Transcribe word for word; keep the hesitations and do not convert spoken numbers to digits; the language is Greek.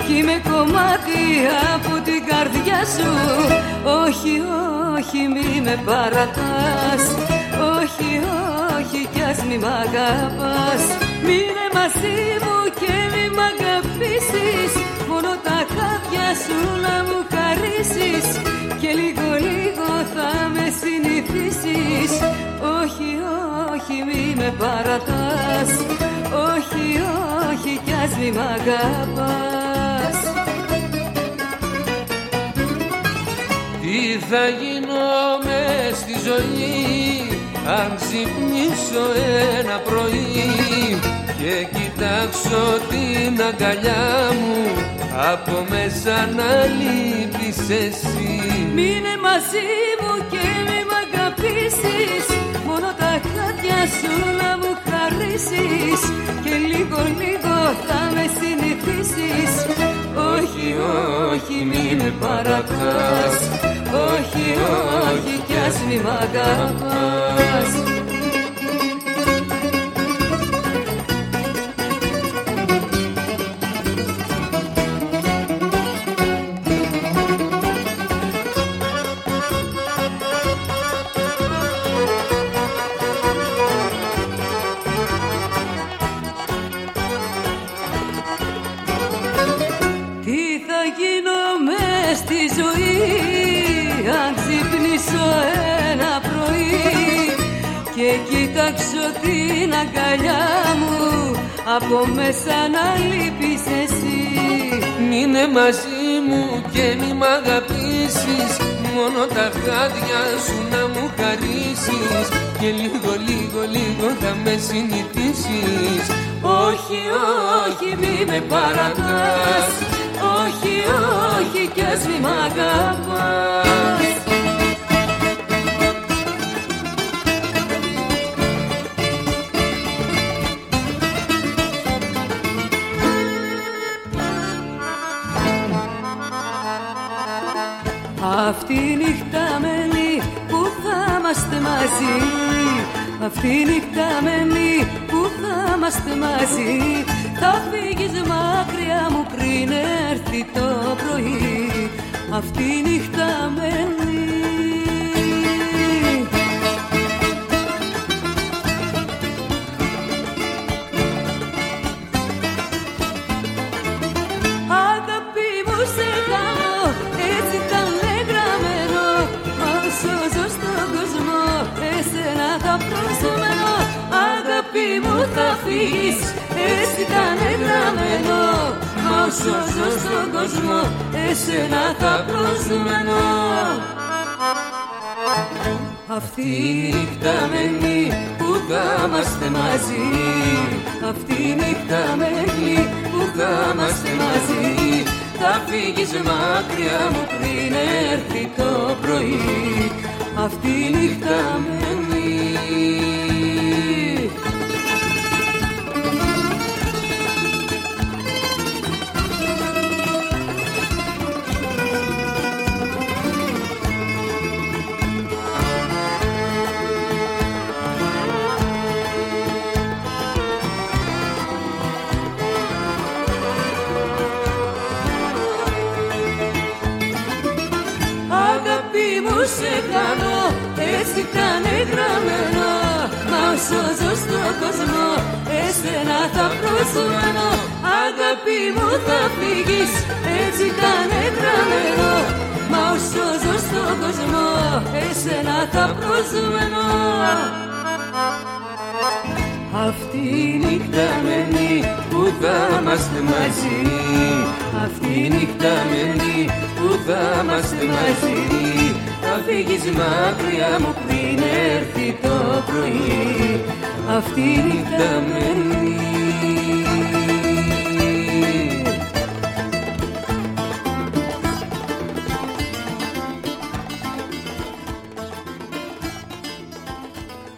κι είμαι κομμάτι από την καρδιά σου. Όχι, όχι, μη με παρατάς. Όχι, όχι, κι ας μη μ' αγαπάς. Μείνε μαζί μου και μη μ' αγαπήσεις. Μόνο τα χάδια σου να μου χαρίσεις και λίγο λίγο θα με συνηθίσεις. Όχι, όχι, μη με παρατάς. Όχι, όχι, κι ας μη μ' αγαπάς. Τι θα γίνω μες στη ζωή αν ξυπνήσω ένα πρωί και κοιτάξω την αγκαλιά μου από μέσα να λείπεις εσύ. Μείνε μαζί μου και μη μ' αγαπήσεις. Μόνο τα χάδια σου να μου χαρίσεις και λίγο λίγο θα με συνηθίσεις. Όχι, όχι, μη με παρατάς. Όχι, όχι, κι ας μη μ' αγαπάς. Στη ζωή αν ξυπνήσω ένα πρωί και κοιτάξω την αγκαλιά μου από μέσα να λείπεις εσύ. Μείνε μαζί μου και μη μ' αγαπήσεις. Μόνο τα χάδια σου να μου χαρίσεις και λίγο λίγο λίγο θα με συνηθίσεις. Όχι, όχι, μη με παρατάς. Όχι, όχι, κι ας μη μ' αγαπάς. Αυτή η νύχτα μένει που θα είμαστε μαζί. Αυτή η νύχτα μένει που θα είμαστε μαζί. Θα φύγεις μακριά μου πριν έρθει το πρωί. Αυτή η νύχτα μένει. Αγάπη μου σε κάνω, έτσι ήταν γραμμένο. Όσο ζω στον κόσμο, εσένα θα προσμένω. Αγάπη μου θα φύγεις, έτσι ήταν γραμμένο. Όσο ζω στον κόσμο, εσένα θα προσμένω. Αυτή η νύχτα μένει που θα είμαστε μαζί. Αυτή η νύχτα μένει που θα είμαστε μαζί. Θα φύγεις μακριά μου πριν έρθει το πρωί. Αυτή η νύχτα μένει. Σε κάνω, έτσι ήταν γραμμένο. Μα όσο ζω στον κόσμο, εσένα θα προσμένω. Αγάπη μου θα φύγεις, έτσι ήταν γραμμένο. Μα όσο ζω στον κόσμο, εσένα θα προσμένω. Αυτή η νύχτα μένει που θα είμαστε μαζί. Αυτή η νύχτα μένει που θα είμαστε μαζί. Θα φύγεις μακριά μου πριν έρθει το πρωί. Αυτή η νύχτα μένει.